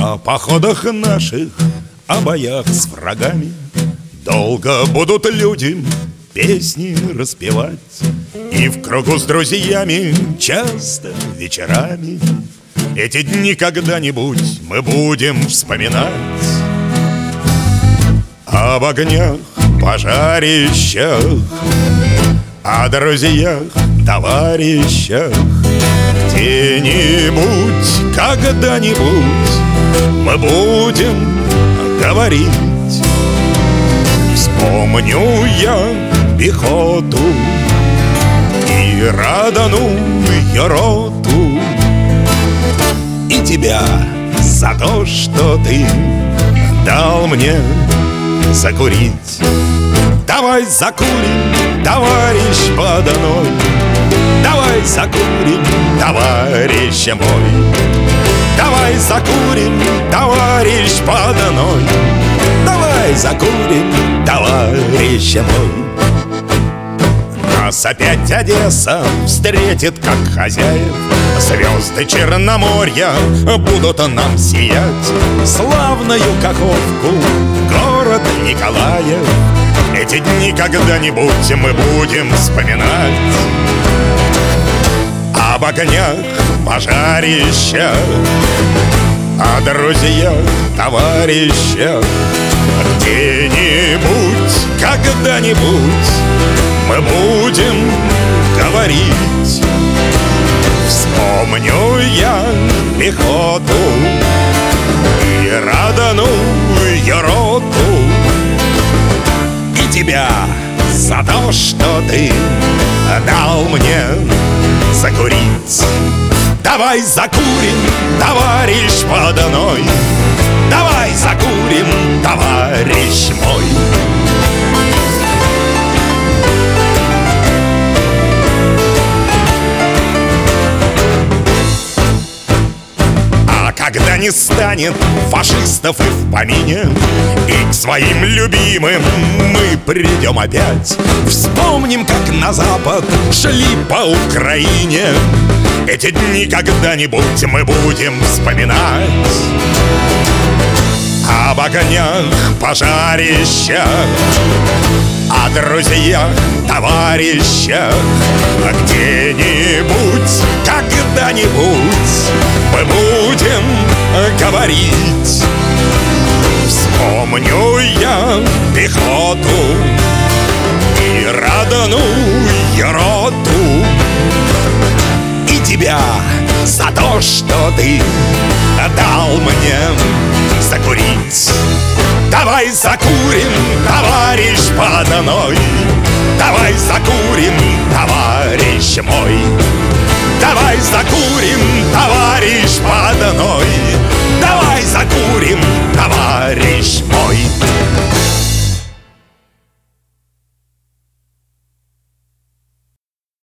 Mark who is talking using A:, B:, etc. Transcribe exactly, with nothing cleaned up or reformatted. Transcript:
A: О походах наших, о боях с врагами долго будут люди песни распевать. И в кругу с друзьями часто вечерами эти дни когда-нибудь мы будем вспоминать. Об огнях, пожарищах, о друзьях, товарищах. Где-нибудь, когда-нибудь мы будем говорить. Вспомню я пехоту и раданую роту, и тебя за то, что ты дал мне закурить. Давай закурим, товарищ поданой, давай закурим, товарищ мой. Давай закурим, товарищ поданой, давай закурим, товарищ мой. Нас опять Одесса встретит как хозяев. Звезды Черноморья будут нам сиять. Славную Каховку, город Николаев, эти дни когда-нибудь мы будем вспоминать. Об огнях, пожарищах, о друзьях, товарищах. Где-нибудь, когда-нибудь мы будем говорить. Вспомню я пехоту и раданую роту, и тебя за то, что ты дал мне закурить. Давай закурим, товарищ поданой, давай закурим, товарищ мой. Когда не станет фашистов и в помине, и к своим любимым мы придем опять. Вспомним, как на запад шли по Украине. Эти дни когда-нибудь мы будем вспоминать. Об огнях, пожарищах, о друзьях, товарищах. Где-нибудь, когда-нибудь мы будем говорить. Вспомню я пехоту и раданую роту, и тебя за то, что ты дал мне закурить. Давай закурим, товарищ поданой, давай закурим, товарищ мой. Давай закурим.